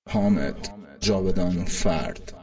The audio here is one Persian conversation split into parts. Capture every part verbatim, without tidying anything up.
حامد جاودان فرد.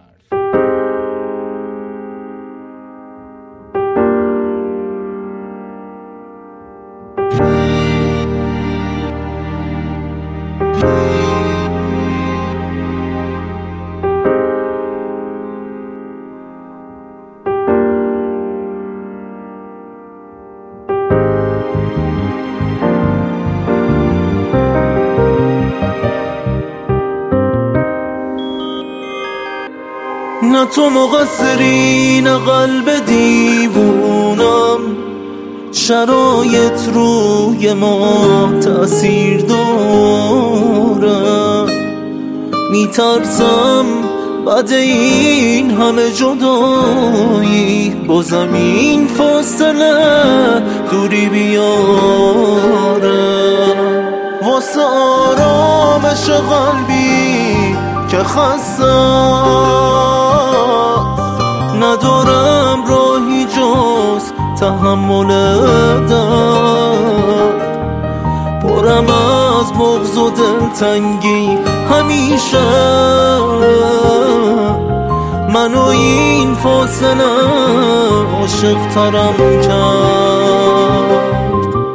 نه تو مقصری نه قلب دیوونم، شرایط روی ما تأثیر داره. میترسم بعد این همه جدایی با زمین فاصله دوری بیاره. واسه آرامش قلبی که خسته ندارم راهی جز تحمل درد. پرم از بغض و دلتنگی همیشه منو این فاصله عاشق ترم کرد.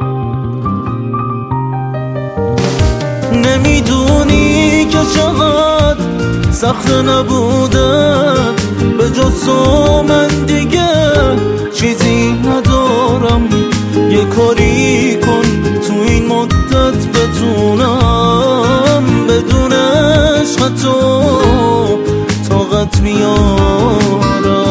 نمیدونی که چقدر سخت نبوده، به جز تو من دیگه چیزی ندارم. یه کاری کن تو این مدت بتونم بدون عشق تو طاقت بیارم.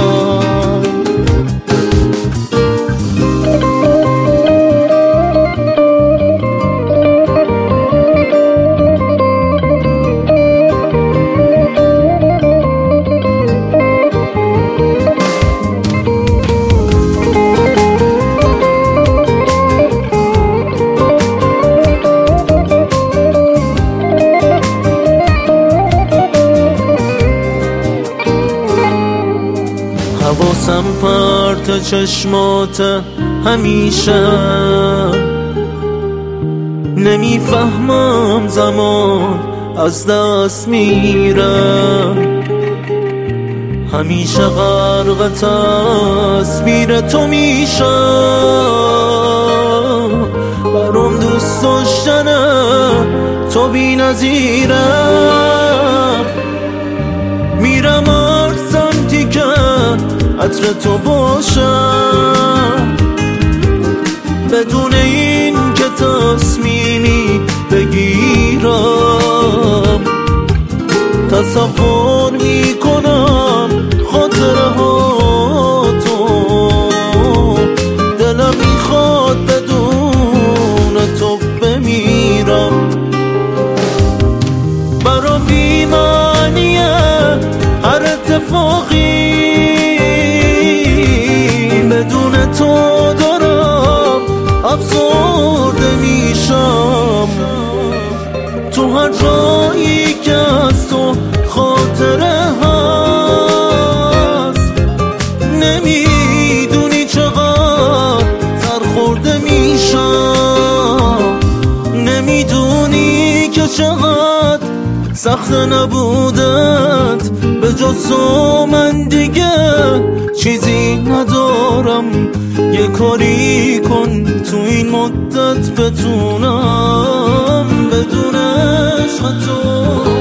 حواسم پرت چشمات همیشه، نمیفهمم زمان از دست میره. همیشه غرق تصویر تو میشه، برام دوست داشتنه تو بی نظیره. میرم هر سمتی که عطر تو باشم، بدون این که تصمیمی بگیرم. تصور میکنم خاطره ها تو، دلم میخواد بدون تو بمیرم. برام بی‌معنیه هر اتفاقی، بدون تو دارم افسرده میشم. تو هر جایی که از تو خاطره هست، نمیدونی چقدر سرخورده میشم. نمیدونی که چقدر سخت نبودت، به جز تو من دیگه چیزی ندارم. یه کاری کن تو این مدت بتونم بدون عشق تو